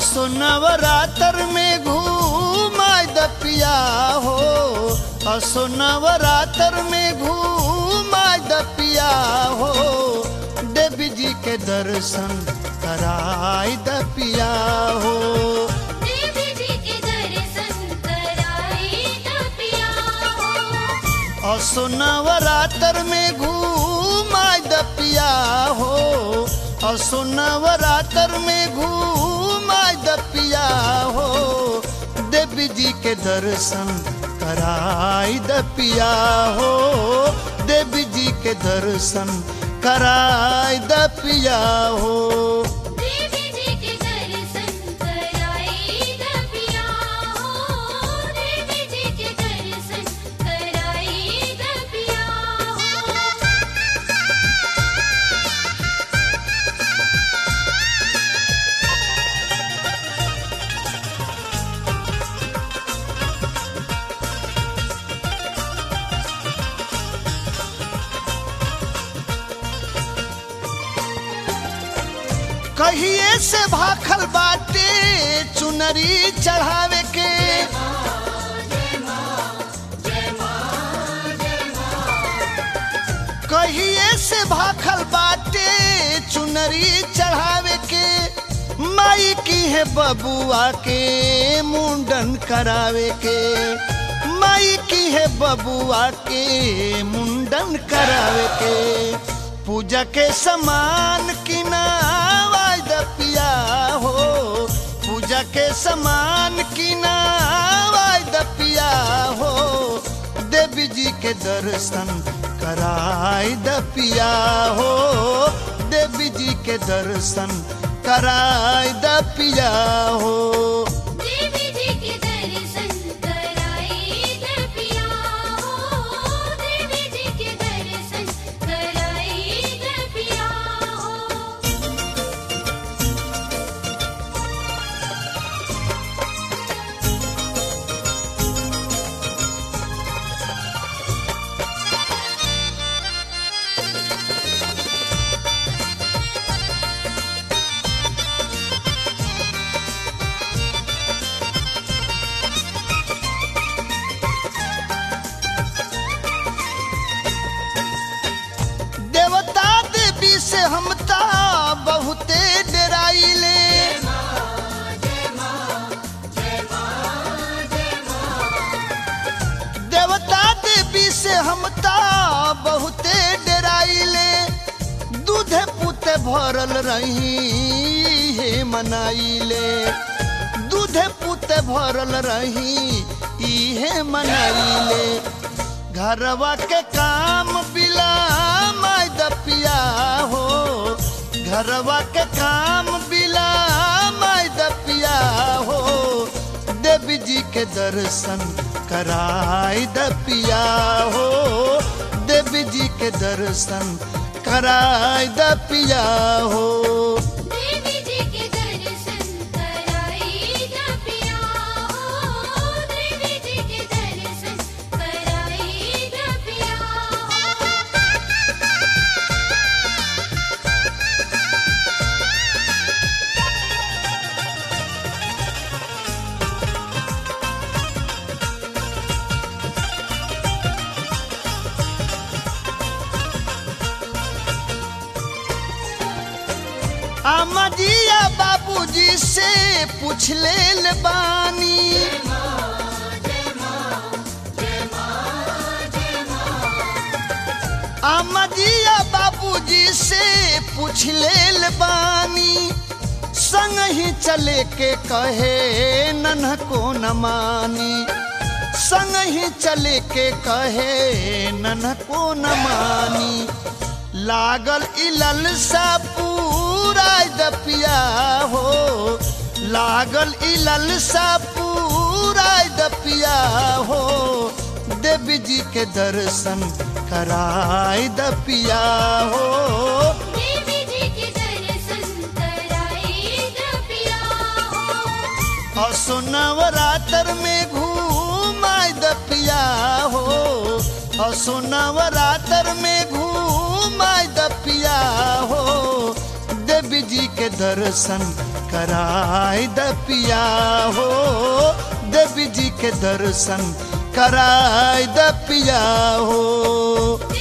असो नवरात्र में घूमाय द पिया हो, असो नवरात्र में घूमाय द पिया हो, देवी जी के दर्शन कराय द पिया हो, देवी जी के दर्शन कराए द पिया हो। असो नवरात्र में घूमाय द पिया हो, असो नवरात्र में घूमाय द पिया हो, देवी जी के दर्शन कराय द पिया हो, देवी जी के दर्शन कराय द पिया हो। देवी जी के दर्शन कराए द पिया हो, देवी जी के दर्शन कराए द पिया हो। कहिए से भाखल बाटे चुनरी चढ़ावे के, कहिए से भाखल बाटे चुनरी चढ़ावे के, माई की है बबुआ के मुंडन करावे के, माई की है बबुआ के मुंडन करावे के, पूजा के समान की नावाय द पिया हो, पूजा के समान की नावाय द पिया हो, देवी जी के दर्शन कराय द पिया हो, देवी जी के दर्शन कराय द पिया हो। देवी जी के दर्शन कराए द पिया हो, देवी जी के दर्शन कराए द पिया हो। देवता देवी से हमता बहुते डराइले, देवता देवी से हमता बहुते डराइले, दूधे पुते भरल रही हे मनाइले, दूधे पुते भरल रही इहे मनाइले, घरवा के काम बिलामाय द पिया हो, घरवा के काम बिलामाय द पिया हो, देवी जी के दर्शन कराय द पिया हो, देवी जी के दर्शन कराय द पिया हो। देवी जी के दर्शन कराए द पिया हो, देवी जी के दर्शन कराए द पिया हो। अम्मा जी या बाबूजी से पूछ ले बानी, अम्मा जी या बाबूजी से पूछ ले बानी, संग ही चले के कहे नन्ह को न मानी, संग ही चले के कहे नन्ह को न मानी, लागल इलल सा पूराय द पिया हो, लागल इलल सा पूराय द पिया हो, देवी जी के दर्शन कराय द पिया हो, देवी जी के दर्शन कराए द पिया हो। असो नवरात्र में घूमाय द पिया हो, असो नवरात्र में घूमाय द पिया हो, देवी जी के दर्शन कराय द पिया हो, देवी जी के दर्शन कराय द पिया हो।